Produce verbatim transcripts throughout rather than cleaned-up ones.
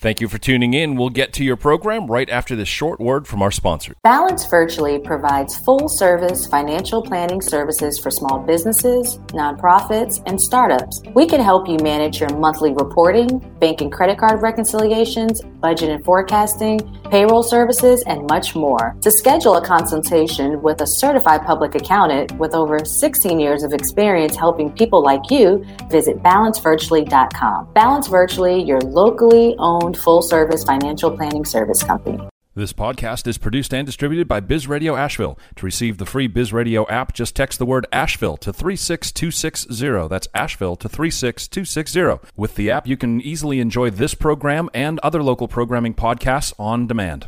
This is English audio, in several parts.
Thank you for tuning in. We'll get to your program right after this short word from our sponsor. Balance Virtually provides full-service financial planning services for small businesses, nonprofits, and startups. We can help you manage your monthly reporting, bank and credit card reconciliations, budget and forecasting, payroll services, and much more. To schedule a consultation with a certified public accountant with over sixteen years of experience helping people like you, visit balance virtually dot com. Balance Virtually, your locally owned full-service financial planning service company. This podcast is produced and distributed by Biz Radio Asheville. To receive the free Biz Radio app, just text the word Asheville to three six two six zero. That's Asheville to three six two six zero. With the app, you can easily enjoy this program and other local programming podcasts on demand.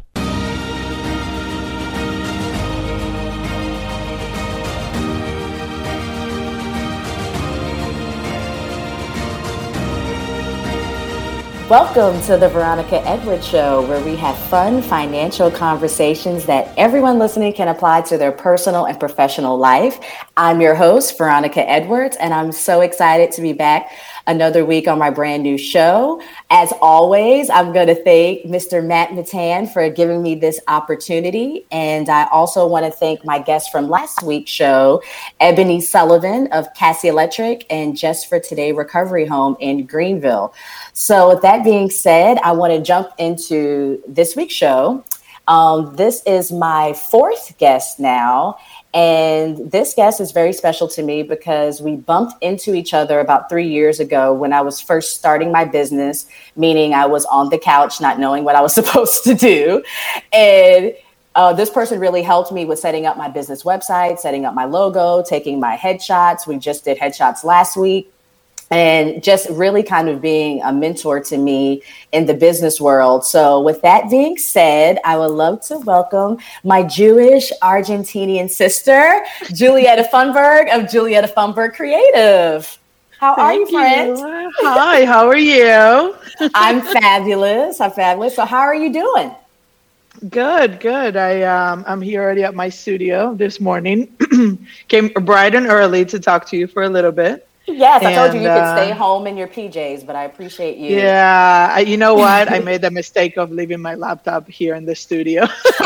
Welcome to the Veronica Edwards Show, where we have fun financial conversations that everyone listening can apply to their personal and professional life. I'm your host, Veronica Edwards, and I'm so excited to be back another week on my brand new show. As always, I'm going to thank Mister Matt Matan for giving me this opportunity. And I also want to thank my guest from last week's show, Ebony Sullivan of Cassie Electric and Just for Today Recovery Home in Greenville. So with that being said, I want to jump into this week's show. Um, this is my fourth guest now. And this guest is very special to me because we bumped into each other about three years ago when I was first starting my business, meaning I was on the couch not knowing what I was supposed to do. And uh, this person really helped me with setting up my business website, setting up my logo, taking my headshots. We just did headshots last week. And just really kind of being a mentor to me in the business world. So with that being said, I would love to welcome my Jewish Argentinian sister, Julietta Funberg of Julietta Funberg Creative. How are Thank you, friend? You. Hi, how are you? I'm fabulous. I'm fabulous. So how are you doing? Good, good. I um I'm here already at my studio this morning. Came bright and early to talk to you for a little bit. Yes, I and, told you you uh, could stay home in your P Js, but I appreciate you. Yeah, I, you know what? I made the mistake of leaving my laptop here in the studio.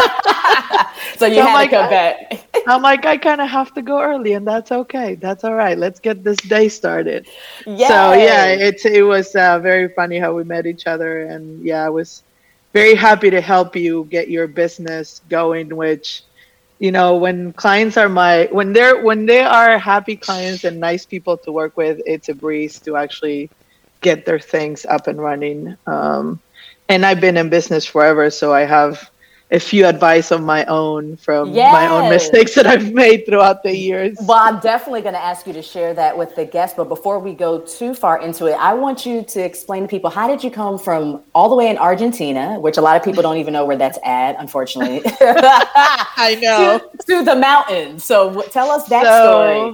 so you so had like, to come back. I'm like, I kind of have to go early, and that's okay. That's all right. Let's get this day started. Yay. So yeah, it it was uh, very funny how we met each other, and yeah, I was very happy to help you get your business going, which. You know, when clients are my, when they're, when they are happy clients and nice people to work with, it's a breeze to actually get their things up and running. Um, and I've been in business forever, so I have a few advice of my own from yes. my own mistakes that I've made throughout the years. Well, I'm definitely going to ask you to share that with the guests. But before we go too far into it, I want you to explain to people, how did you come from all the way in Argentina, which a lot of people don't even know where that's at, unfortunately. I know. to, to the mountains. So w- tell us that so, story.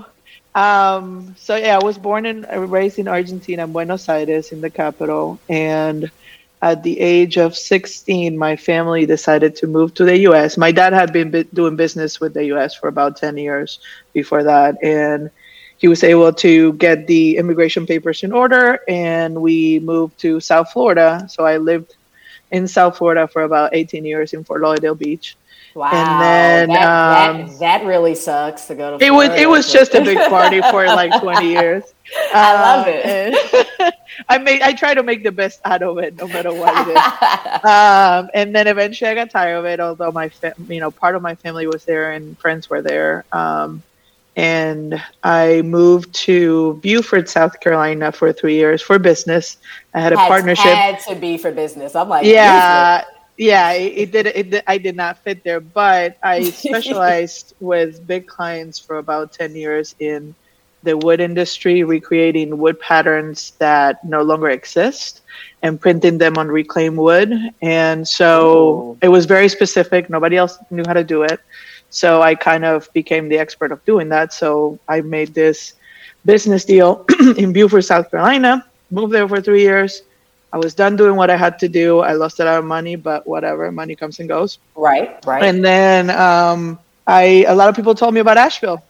Um, so yeah, I was born and raised in Argentina, Buenos Aires, in the capital. And at the age of sixteen, my family decided to move to the U S. My dad had been doing business with the U S for about ten years before that. And he was able to get the immigration papers in order. And we moved to South Florida. So I lived in South Florida for about eighteen years in Fort Lauderdale Beach. Wow. And then that, um, that, that really sucks to go to Florida. It was, it was just a big party for like twenty years. I love it. Um, I made I try to make the best out of it, no matter what it is. um, and then eventually I got tired of it. Although my fa- you know part of my family was there and friends were there, um, and I moved to Beaufort, South Carolina, for three years for business. I had a had, partnership. Had to be for business. I'm like, yeah. Beaufort. Yeah, it, it did. It, it, I did not fit there, but I specialized with big clients for about ten years in the wood industry, recreating wood patterns that no longer exist and printing them on reclaimed wood. And so Ooh. It was very specific. Nobody else knew how to do it. So I kind of became the expert of doing that. So I made this business deal in Beaufort, South Carolina, moved there for three years. I was done doing what I had to do. I lost a lot of money, but whatever, money comes and goes. Right, right. And then um, I, a lot of people told me about Asheville.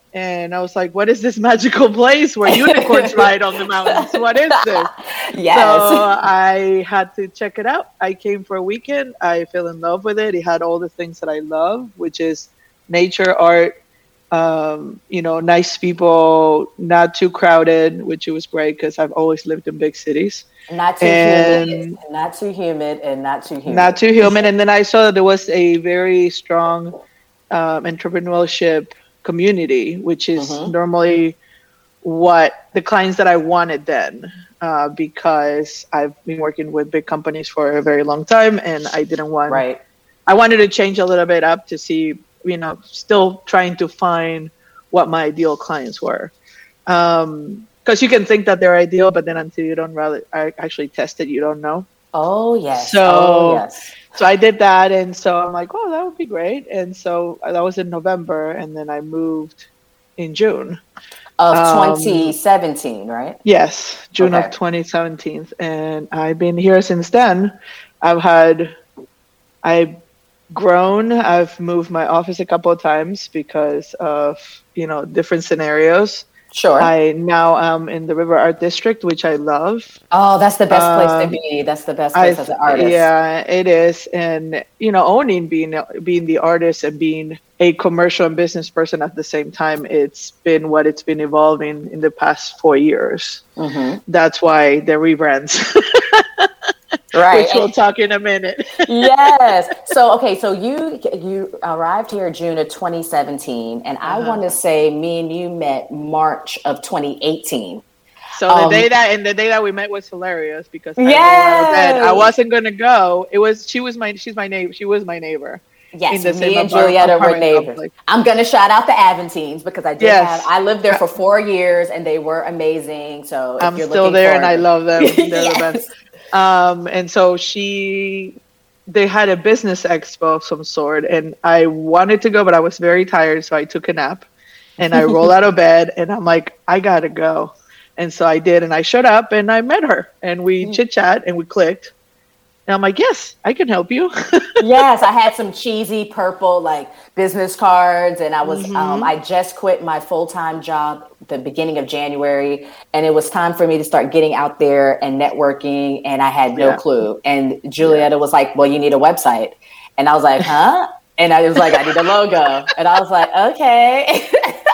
And I was like, what is this magical place where unicorns ride on the mountains? What is this? Yes. So I had to check it out. I came for a weekend. I fell in love with it. It had all the things that I love, which is nature, art, um, you know, nice people, not too crowded, which it was great because I've always lived in big cities. Not too and humid, not too humid, and not too humid. Not too humid. And then I saw that there was a very strong um, entrepreneurship community, which is mm-hmm. normally what the clients that I wanted then, uh, because I've been working with big companies for a very long time, and I didn't want. Right. I wanted to change a little bit up to see, you know, still trying to find what my ideal clients were. Um, Because you can think that they're ideal, but then until you don't really actually test it, you don't know. Oh, yes. So, oh, yes. So I did that. And so I'm like, oh, that would be great. And so that was in November. And then I moved in June. Of twenty seventeen, um, right? Yes, June okay. of twenty seventeen. And I've been here since then. I've had, I've grown. I've moved my office a couple of times because of, you know, different scenarios. Sure. I now am in the River Art District, which I love. Oh, that's the best um, place to be. That's the best place I, as an artist. Yeah, it is. And, you know, owning being being the artist and being a commercial and business person at the same time, it's been what it's been evolving in the past four years. Mm-hmm. That's why the rebrands. Right. Which we'll talk in a minute. Yes. So, okay. So you you arrived here June of twenty seventeen, and uh-huh. I want to say me and you met March of twenty eighteen. So um, the day that and the day that we met was hilarious because I, yes. I wasn't gonna go. It was she was my she's my neighbor. She was my neighbor. Yes, me and Julietta were neighbors. Complex. I'm gonna shout out the Aventines because I did yes. have I lived there for four years and they were amazing. So if I'm you're still there and it, I love them. They're yes. the best. Um, and so she, they had a business expo of some sort, and I wanted to go, but I was very tired, so I took a nap, and I rolled out of bed, and I'm like, I gotta go, and so I did, and I showed up, and I met her, and we mm-hmm. chit chat, and we clicked, and I'm like, yes, I can help you. Yes, I had some cheesy purple like business cards, and I was mm-hmm. um, I just quit my full-time job the beginning of January, and it was time for me to start getting out there and networking, and I had no yeah. clue. And Julietta yeah. was like, well, you need a website. And I was like, huh? And I was like, I need a logo. And I was like, okay.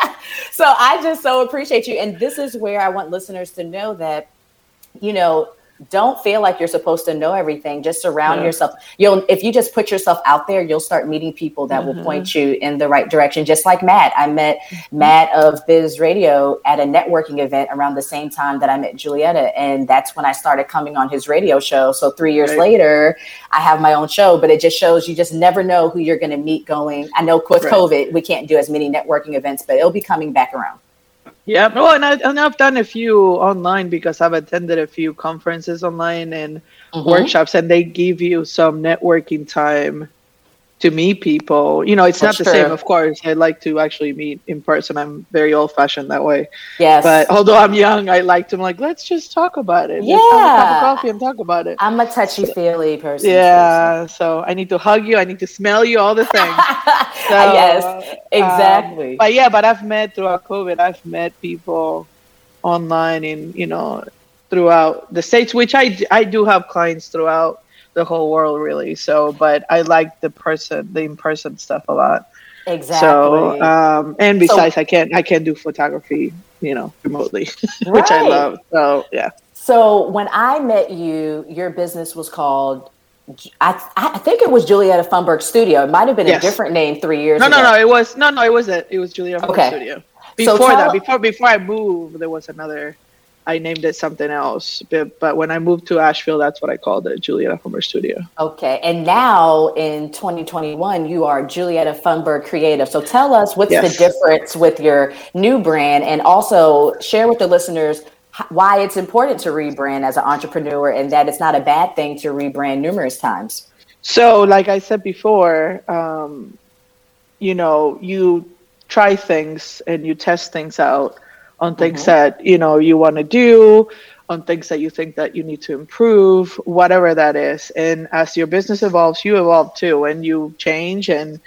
So I just so appreciate you. And this is where I want listeners to know that, you know, don't feel like you're supposed to know everything. Just surround yeah. yourself. You'll, if you just put yourself out there, you'll start meeting people that mm-hmm. will point you in the right direction. Just like Matt, I met mm-hmm. Matt of Biz Radio at a networking event around the same time that I met Julietta. And that's when I started coming on his radio show. So three years right. later, I have my own show, but it just shows you just never know who you're going to meet going. I know with right. COVID, we can't do as many networking events, but it'll be coming back around. Yeah, well, and, I, and I've done a few online because I've attended a few conferences online and mm-hmm. workshops, and they give you some networking time to meet people. You know, it's That's not the true. same, of course. I like to actually meet in person. I'm very old-fashioned that way. Yes. But although I'm young, I like to, I'm like, let's just talk about it. Yeah. Let's have a cup of coffee and talk about it. I'm a touchy-feely person. Yeah, too, so. so I need to hug you. I need to smell you, all the things. So, yes, exactly. Um, but yeah, but I've met throughout COVID, I've met people online in, you know, throughout the States, which I, I do have clients throughout the whole world, really. So, but I like the person, the in-person stuff a lot. Exactly. So, um, and besides, so, I can't, I can't do photography, you know, remotely, right. which I love. So, yeah. So when I met you, your business was called, I, I think it was Julietta Funberg Studio. It might have been yes. a different name three years no, ago. No, no, no. It was, no, no, it was it. It was Julietta Funberg okay. Studio. Before so that, before, before I moved, there was another, I named it something else, but, but when I moved to Asheville, that's what I called it, Julietta Funberg Studio. Okay, and now in twenty twenty-one, you are Julietta Funberg Creative. So tell us what's yes. the difference with your new brand, and also share with the listeners why it's important to rebrand as an entrepreneur, and that it's not a bad thing to rebrand numerous times. So like I said before, um, you know, you try things and you test things out on things mm-hmm. that, you know, you want to do, on things that you think that you need to improve, whatever that is. And as your business evolves, you evolve too, and you change, and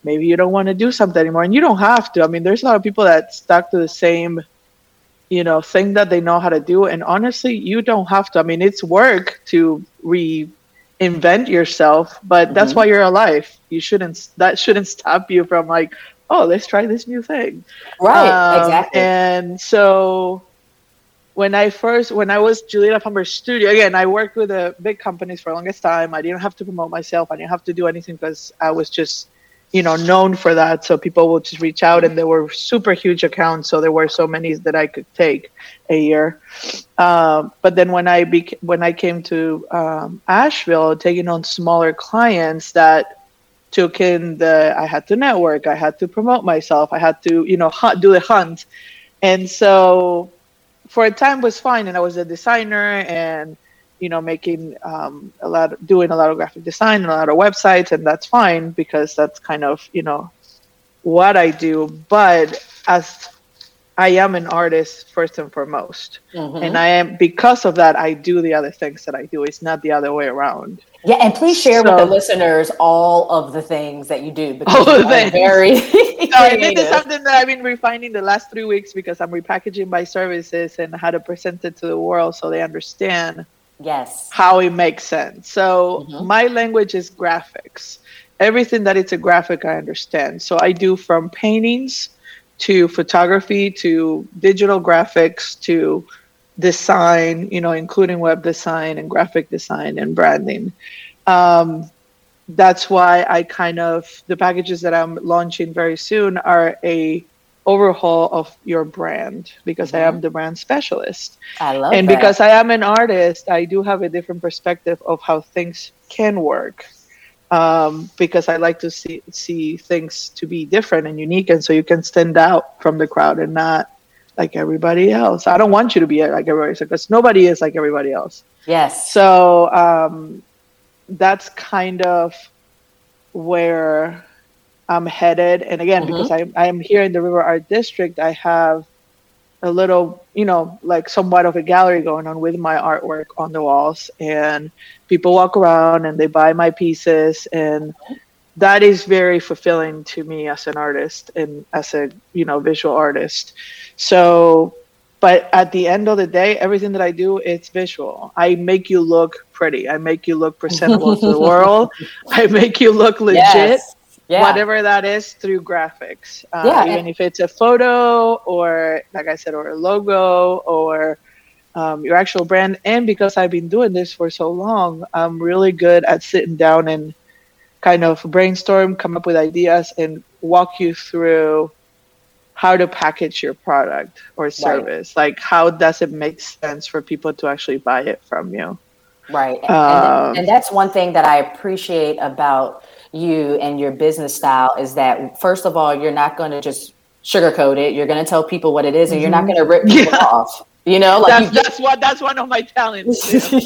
maybe you don't want to do something anymore, and you don't have to. I mean, there's a lot of people that stuck to the same, you know, thing that they know how to do. And honestly, you don't have to. I mean, it's work to reinvent yourself, but mm-hmm. that's why you're alive. You shouldn't, that shouldn't stop you from like, oh, let's try this new thing. Right, um, exactly. And so when I first, when I was Julieta Famber's studio, again, I worked with the big companies for the longest time. I didn't have to promote myself. I didn't have to do anything because I was just, you know, known for that. So people would just reach out, and there were super huge accounts. So there were so many that I could take a year. Um, but then when I bec- when I came to um, Asheville, taking on smaller clients that took in the, I had to network, I had to promote myself, I had to, you know, hunt, do the hunt. And so for a time was fine. And I was a designer and, you know, making um, a lot, of, doing a lot of graphic design and a lot of websites, and that's fine because that's kind of, you know, what I do. But as I am an artist first and foremost, mm-hmm. and I am, because of that, I do the other things that I do. It's not the other way around. Yeah, and please share so, with the listeners all of the things that you do, because all you are very so this is something that I've been refining the last three weeks because I'm repackaging my services and how to present it to the world so they understand yes how it makes sense. So mm-hmm. my language is graphics. Everything that it's a graphic, I understand. So I do from paintings to photography to digital graphics to design, you know, including web design and graphic design and branding. Um, that's why I kind of, the packages that I'm launching very soon are a overhaul of your brand, because mm-hmm. I am the brand specialist. I love and that. Because I am an artist, I do have a different perspective of how things can work. Um, because I like to see see things to be different and unique, and so you can stand out from the crowd and not like everybody else. I don't want you to be like everybody else, because nobody is like everybody else. Yes. So um, that's kind of where I'm headed. And again, mm-hmm. because I I am here in the River Art District, I have a little, you know, like somewhat of a gallery going on with my artwork on the walls, and people walk around and they buy my pieces, and that is very fulfilling to me as an artist and as a, you know, visual artist. So, but at the end of the day, everything that I do, it's visual. I make you look pretty. I make you look presentable to the world. I make you look legit. Yes. Yeah. Whatever that is, through graphics. Uh, yeah, even and- if it's a photo or, like I said, or a logo or um, your actual brand. And because I've been doing this for so long, I'm really good at sitting down and kind of brainstorm, come up with ideas, and walk you through how to package your product or service. Right. Like, how does it make sense for people to actually buy it from you? Right. Um, and, and that's one thing that I appreciate about you and your business style, is that, first of all, you're not going to just sugarcoat it. You're going to tell people what it is, and mm-hmm. you're not going to rip people yeah. off. You know, like that's, you get- that's what that's one of my talents. Because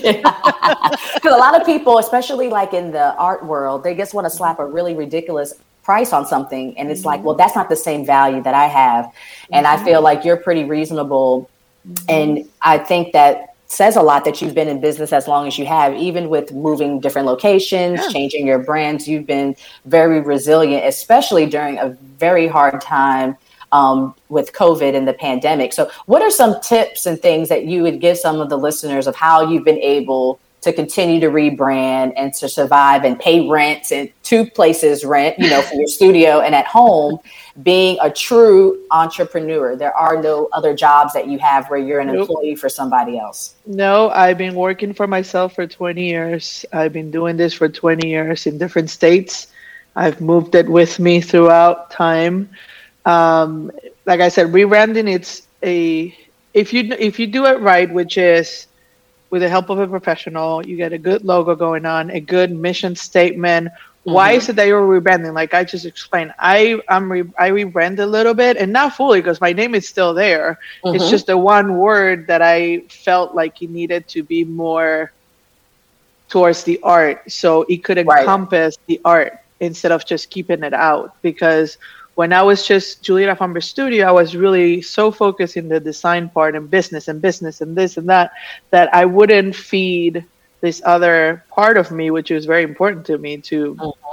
a lot of people, especially like in the art world, they just want to slap a really ridiculous price on something, and it's mm-hmm. like, well, that's not the same value that I have. And mm-hmm. I feel like you're pretty reasonable, mm-hmm. and I think that says a lot that you've been in business as long as you have, even with moving different locations, yeah. changing your brands. You've been very resilient, especially during a very hard time um, with COVID and the pandemic. So what are some tips and things that you would give some of the listeners of how you've been able to continue to rebrand and to survive and pay rent and two places rent, you know, for your studio and at home, being a true entrepreneur? There are no other jobs that you have where you're an nope. employee for somebody else. No, I've been working for myself for twenty years. I've been doing this for twenty years in different states. I've moved it with me throughout time. Um, like I said, rebranding, it's a, if you, if you do it right, which is, with the help of a professional, you get a good logo going on, a good mission statement. Mm-hmm. Why is it that you're rebranding? Like I just explained, I I'm re- I rebrand a little bit, and not fully, because my name is still there. Mm-hmm. It's just the one word that I felt like it needed to be more towards the art, so it could encompass right. the art instead of just keeping it out. Because when I was just Julieta Famber Studio, I was really so focused in the design part and business and business and this and that, that I wouldn't feed this other part of me, which was very important to me, to mm-hmm.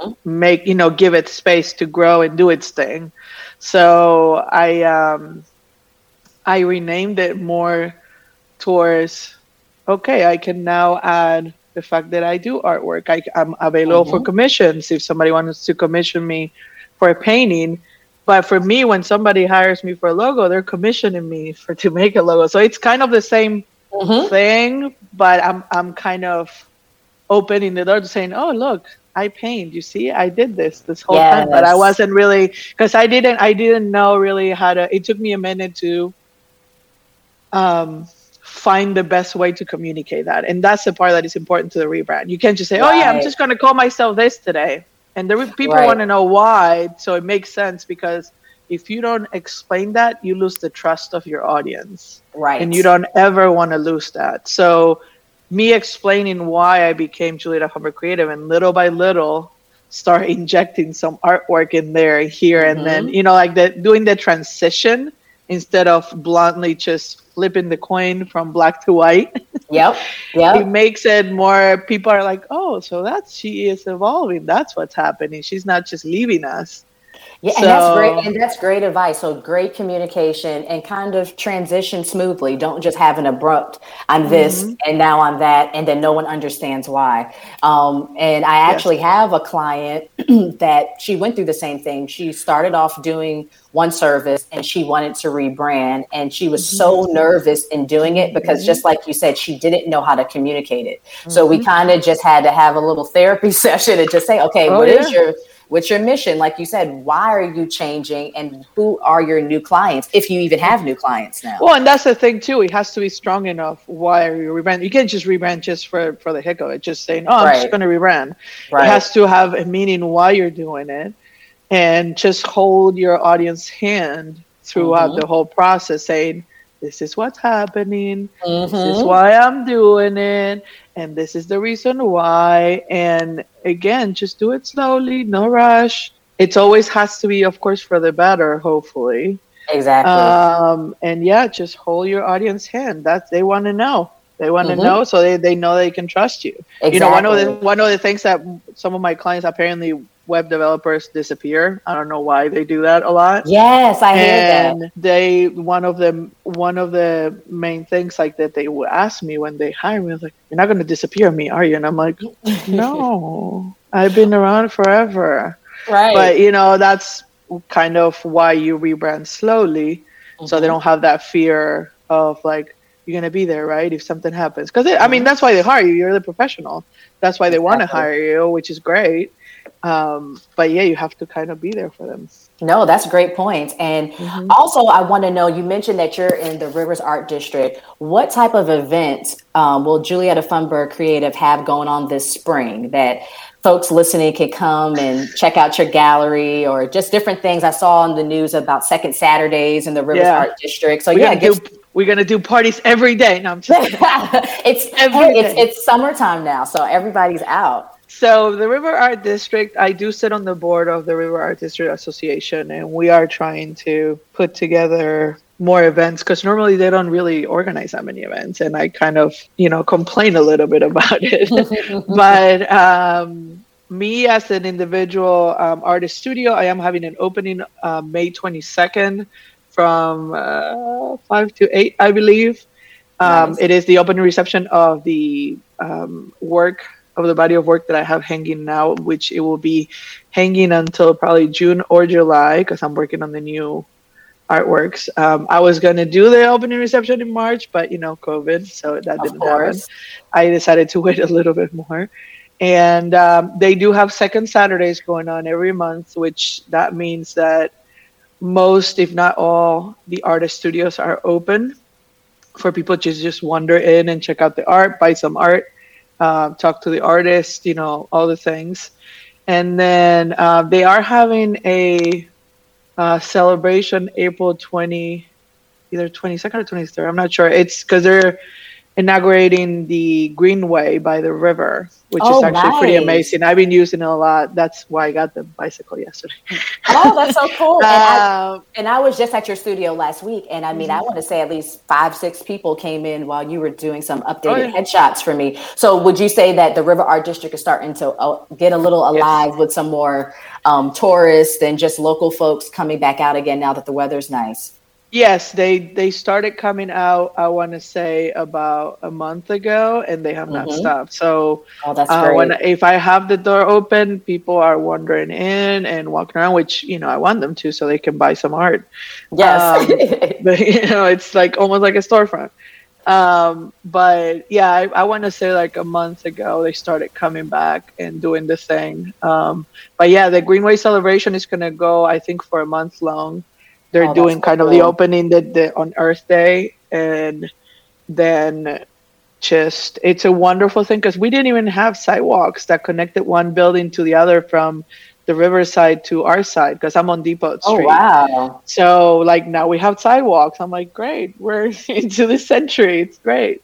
make, you know, give it space to grow and do its thing. So I, um, I renamed it more towards, okay, I can now add the fact that I do artwork. I, I'm available mm-hmm. for commissions if somebody wants to commission me for a painting. But for me, when somebody hires me for a logo, they're commissioning me for to make a logo. So it's kind of the same mm-hmm. thing, but I'm I'm kind of opening the door to saying, oh, look, I paint. You see, I did this this whole yes. time, but I wasn't really, because I didn't I didn't know really how to. It took me a minute to um, find the best way to communicate that, and that's the part that is important to the rebrand. You can't just say, right. oh yeah, I'm just going to call myself this today. And the re- people right. want to know why, so it makes sense, because if you don't explain that, you lose the trust of your audience. Right. And you don't ever want to lose that. So me explaining why I became Julieta Humber Creative, and little by little start injecting some artwork in there, here, mm-hmm. and then, you know, like the, doing the transition instead of bluntly just flipping the coin from black to white. Yep. Yep. It makes it more, people are like, oh, so that's, she is evolving. That's what's happening. She's not just leaving us. Yeah, so, and that's great. And that's great advice. So great communication and kind of transition smoothly. Don't just have an abrupt, I'm this mm-hmm. and now I'm that, and then no one understands why. Um, and I actually yes. have a client that she went through the same thing. She started off doing one service and she wanted to rebrand, and she was mm-hmm. so nervous in doing it because mm-hmm. just like you said, she didn't know how to communicate it. Mm-hmm. So we kind of just had to have a little therapy session and just say, okay, oh, what yeah. is your What's your mission? Like you said, why are you changing, and who are your new clients, if you even have new clients now? Well, and that's the thing too. It has to be strong enough. Why are you rebranding? You can't just rebrand just for, for the heck of it. Just saying, oh, I'm right. just going to rebrand. Right. It has to have a meaning why you're doing it, and just hold your audience hand throughout mm-hmm. the whole process, saying, this is what's happening. Mm-hmm. This is why I'm doing it. And this is the reason why. And again, just do it slowly, no rush. It always has to be, of course, for the better, hopefully. Exactly. Um, and yeah, just hold your audience hand. That's, they want to know. They want to mm-hmm. know, so they, they know they can trust you. Exactly. You know, one of the one of the things that some of my clients, apparently web developers disappear. I don't know why they do that a lot. Yes, I hear and that. They one of the one of the main things like that they would ask me when they hire me, was like, "You're not going to disappear me, are you?" And I'm like, "No, I've been around forever." Right. But you know, that's kind of why you rebrand slowly, mm-hmm. so they don't have that fear of like, you're going to be there, right? If something happens. Because, I mean, that's why they hire you. You're the professional. That's why they exactly. want to hire you, which is great. Um, but, yeah, you have to kind of be there for them. No, that's a great point. And mm-hmm. also, I want to know, you mentioned that you're in the Rivers Art District. What type of event um, will Julieta Funberg Creative have going on this spring that folks listening can come and check out your gallery, or just different things? I saw on the news about Second Saturdays in the Rivers yeah. Art District. So, we yeah, do, we're going to do parties every day. No, I'm just it's, every it's, it's summertime now, so everybody's out. So the River Art District, I do sit on the board of the River Art District Association, and we are trying to put together more events, because normally they don't really organize that many events, and I kind of, you know, complain a little bit about it. But um, me as an individual um, artist studio, I am having an opening uh, May twenty-second from uh, five to eight, I believe. Um, nice. It is the opening reception of the um, work of the body of work that I have hanging now, which it will be hanging until probably June or July, because I'm working on the new artworks. Um, I was going to do the opening reception in March, but, you know, COVID, so that of didn't course. happen. I decided to wait a little bit more. And um, they do have second Saturdays going on every month, which that means that most, if not all, the artist studios are open for people to just wander in and check out the art, buy some art, Uh, talk to the artist, you know, all the things. And then uh, they are having a uh, celebration April twentieth, either twenty-second or twenty-third. I'm not sure. It's because they're inaugurating the Greenway by the river, which oh, is actually nice. pretty amazing. I've been using it a lot. That's why I got the bicycle yesterday. Oh, that's so cool. And, uh, I, and I was just at your studio last week. And I mean, mm-hmm. I want to say at least five, six people came in while you were doing some updated oh, yeah. headshots for me. So would you say that the River Art District is starting to uh, get a little alive yes. with some more um, tourists and just local folks coming back out again now that the weather's nice? Yes, they they started coming out, I want to say about a month ago, and they have not mm-hmm. stopped. So oh, that's uh, great. when if I have the door open, people are wandering in and walking around, which, you know, I want them to so they can buy some art. Yes. Um, but, you know, it's like almost like a storefront. Um, but yeah, I, I want to say like a month ago, they started coming back and doing the thing. Um, but yeah, the Greenway celebration is going to go, I think, for a month long. They're oh, doing kind cool. of the opening the, the, on Earth Day, and then just it's a wonderful thing because we didn't even have sidewalks that connected one building to the other from the riverside to our side because I'm on Depot Street. Oh, wow. So like now we have sidewalks. I'm like, great, we're into the century. It's great.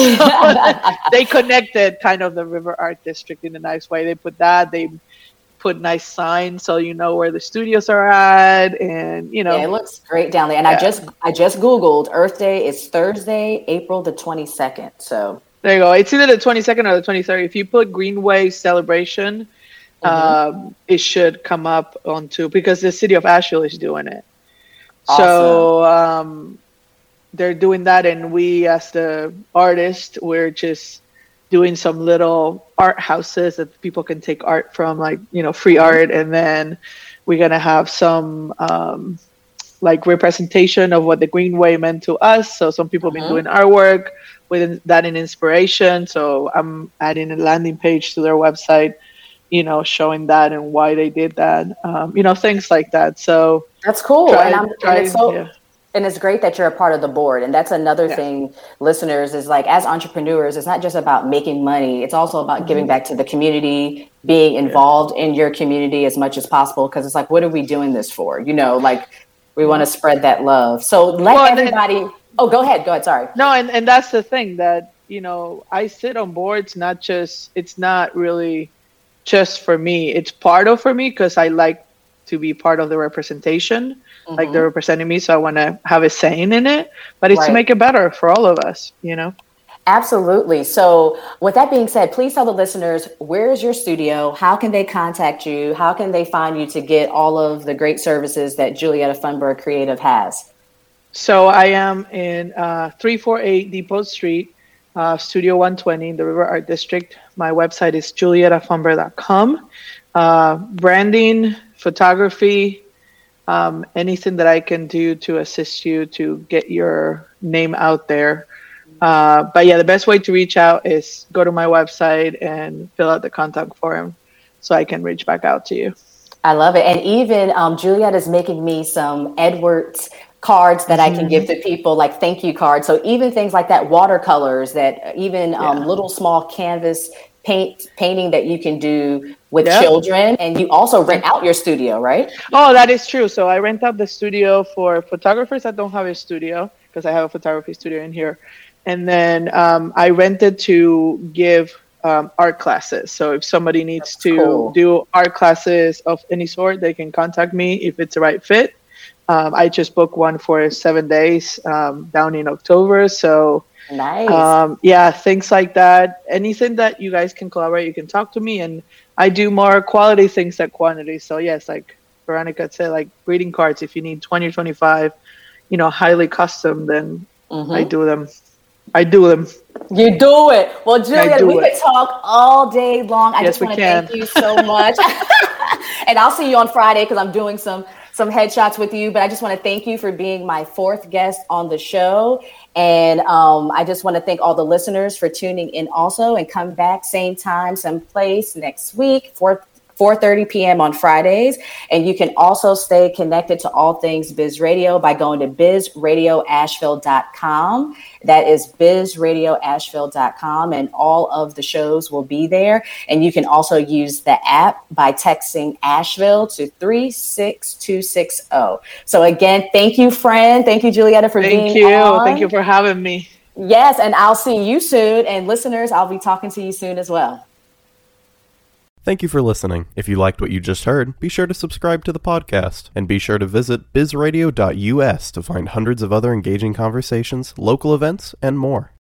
They connected kind of the River Art District in a nice way. They put that, they put nice signs so you know where the studios are at, and you know yeah, it looks great down there. And yeah. I just I just Googled Earth Day is Thursday, April the twenty-second. So there you go. It's either the twenty-second or the twenty-third. If you put Greenway celebration, mm-hmm. um, it should come up onto because the city of Asheville is doing it. Awesome. So um, they're doing that, and we as the artist, we're just doing some little art houses that people can take art from, like, you know, free art. And then we're going to have some um, like representation of what the Greenway meant to us. So some people have mm-hmm. been doing artwork with that in inspiration. So I'm adding a landing page to their website, you know, showing that and why they did that, um, you know, things like that. So that's cool. Try, and, I'm, try, and it's so, yeah. And it's great that you're a part of the board. And that's another yeah. thing, listeners, is like as entrepreneurs, it's not just about making money. It's also about mm-hmm. giving back to the community, being involved yeah. in your community as much as possible. Because it's like, what are we doing this for? You know, like we want to spread that love. So let well, everybody. Then, oh, go ahead. Go ahead. Sorry. No, and, and that's the thing that, you know, I sit on boards, not just, it's not really just for me. It's part of for me because I like to be part of the representation. Mm-hmm. Like they're representing me, so I want to have a saying in it, but it's right. to make it better for all of us, you know? Absolutely. So with that being said, please tell the listeners, where is your studio? How can they contact you? How can they find you to get all of the great services that Julietta Funberg Creative has? So I am in uh, three forty-eight Depot Street, uh, Studio one twenty in the River Art District. My website is julietta funberg dot com. Uh, branding, photography, Um, anything that I can do to assist you to get your name out there. Uh, but yeah, the best way to reach out is go to my website and fill out the contact form so I can reach back out to you. I love it. And even um, Juliet is making me some Edwards cards that mm-hmm. I can give to people, like thank you cards. So even things like that, watercolors, that even yeah. um, little small canvas paint painting that you can do with yep. children. And you also rent out your studio, right? Oh, that is true. So I rent out the studio for photographers that don't have a studio, because I have a photography studio in here. And then um, I rented to give um, art classes. So if somebody needs That's to cool. do art classes of any sort, they can contact me if it's the right fit. Um, I just booked one for seven days um, down in October. So nice. Um, yeah, things like that. Anything that you guys can collaborate, you can talk to me. And I do more quality things than quantity. So yes, like Veronica said, like greeting cards, if you need twenty or twenty-five, you know, highly custom, then mm-hmm. I do them. I do them. You do it. Well, Juliet, we it. could talk all day long. I yes, just want to thank you so much. And I'll see you on Friday because I'm doing some some headshots with you. But I just want to thank you for being my fourth guest on the show. And um, I just want to thank all the listeners for tuning in also, and come back same time, same place next week, four thirty p.m. on Fridays. And you can also stay connected to all things Biz Radio by going to biz radio asheville dot com. That is biz radio asheville dot com, and all of the shows will be there. And you can also use the app by texting Asheville to three six two six zero. So again, thank you, friend. Thank you, Julietta, for thank being you. on. Thank you for having me. Yes, and I'll see you soon. And listeners, I'll be talking to you soon as well. Thank you for listening. If you liked what you just heard, be sure to subscribe to the podcast. And be sure to visit biz radio dot u s to find hundreds of other engaging conversations, local events, and more.